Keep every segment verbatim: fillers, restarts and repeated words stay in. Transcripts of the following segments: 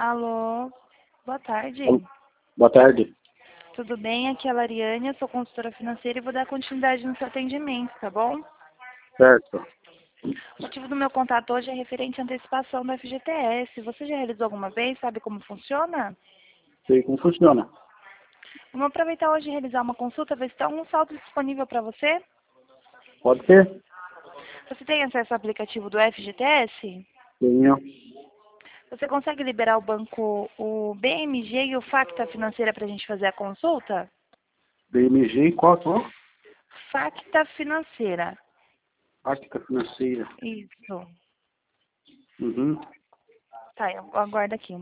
Alô, boa tarde. Alô, boa tarde. Tudo bem? Aqui é a Lariane, eu sou consultora financeira e vou dar continuidade no seu atendimento, tá bom? Certo. O motivo do meu contato hoje é referente à antecipação do F G T S. Você já realizou alguma vez? Sabe como funciona? Sei como funciona. Vamos aproveitar hoje e realizar uma consulta, ver se está um saldo disponível para você. Pode ser? Você tem acesso ao aplicativo do F G T S? Tenho. Você consegue liberar o banco, o B M G e o Facta Financeira para a gente fazer a consulta? B M G e qual a Facta Financeira. Prática financeira. Isso. Uhum. Tá, eu aguardo aqui.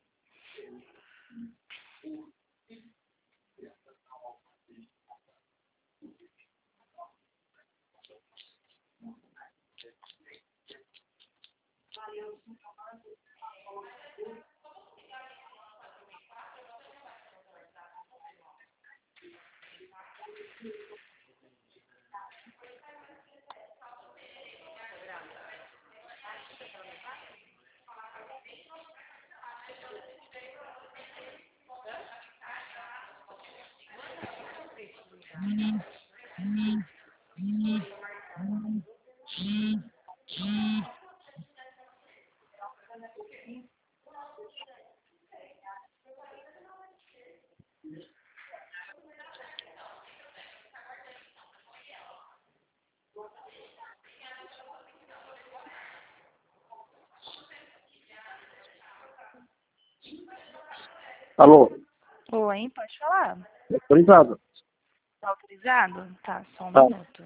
Alô? Oi, pode falar. Autorizado. Tá autorizado? Tá, só um Tá. minuto.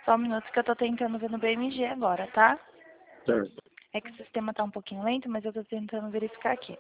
Só um minuto que eu tô tentando ver no B M G agora, tá? Certo. É que o sistema tá um pouquinho lento, mas eu tô tentando verificar aqui.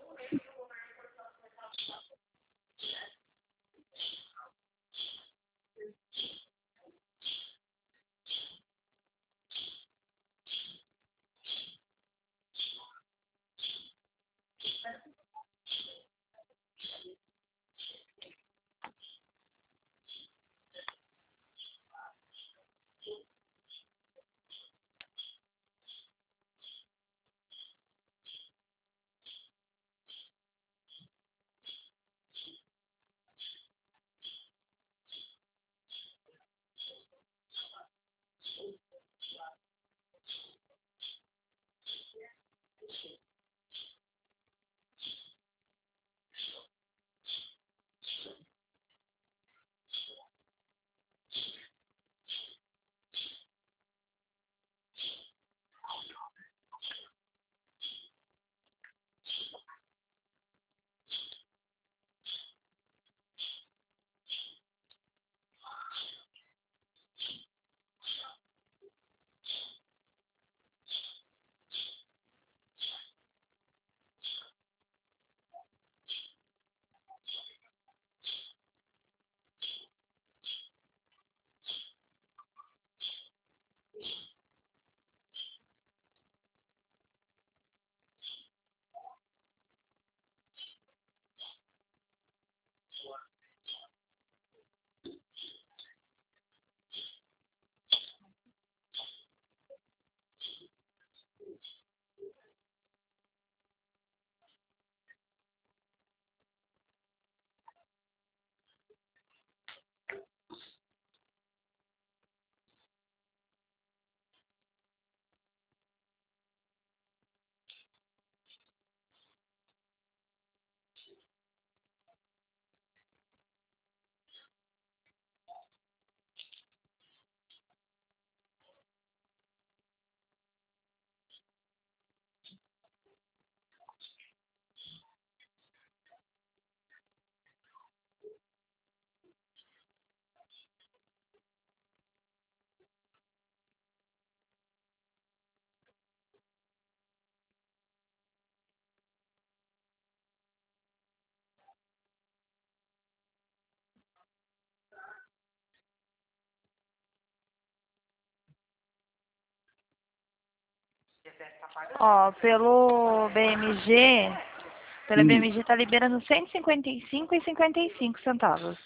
Ó, pelo B M G, pelo Hum. B M G tá liberando cento e cinquenta e cinco e cinquenta e cinco centavos,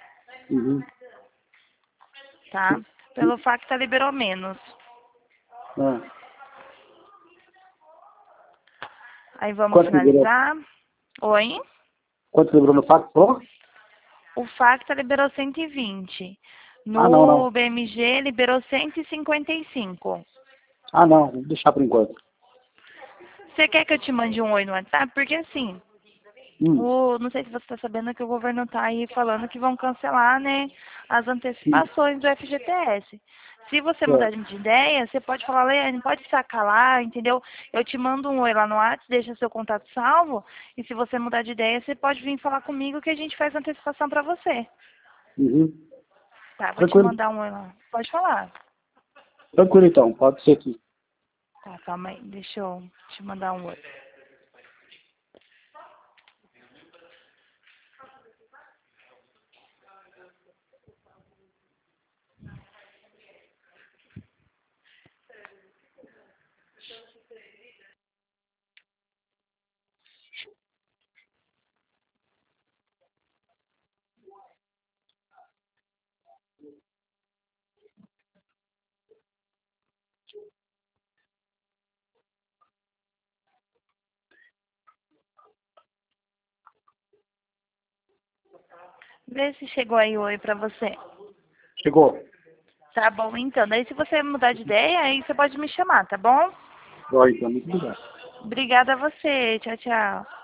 Uhum. tá? Pelo Facta liberou menos. Ah. Aí vamos Quanto liberou? finalizar. Oi? Quanto liberou no pacto? Oh? O Facta liberou cento e vinte. Ah, não, No não. B M G liberou cento e cinquenta e cinco. Ah, não. Vou deixar por enquanto. Você quer que eu te mande um oi no WhatsApp? Porque assim, Hum. o, não sei se você está sabendo que o governo está aí falando que vão cancelar, né, as Hum. antecipações do F G T S. Se você mudar Certo. de ideia, você pode falar, Leane, pode sacar lá, entendeu? Eu te mando um oi lá no WhatsApp, deixa seu contato salvo, e se você mudar de ideia, você pode vir falar comigo que a gente faz antecipação para você. Uhum. Tá, vou te Tranquilo. mandar um oi lá. Pode falar. Tranquilo, então. Pode ser aqui. Tá, calma aí, deixa eu te mandar um oi. Vê se chegou aí o oi pra você. Chegou. Tá bom, então. Daí se você mudar de ideia, aí você pode me chamar, tá bom? Vai, então. Muito obrigado. Obrigada a você. Tchau, tchau.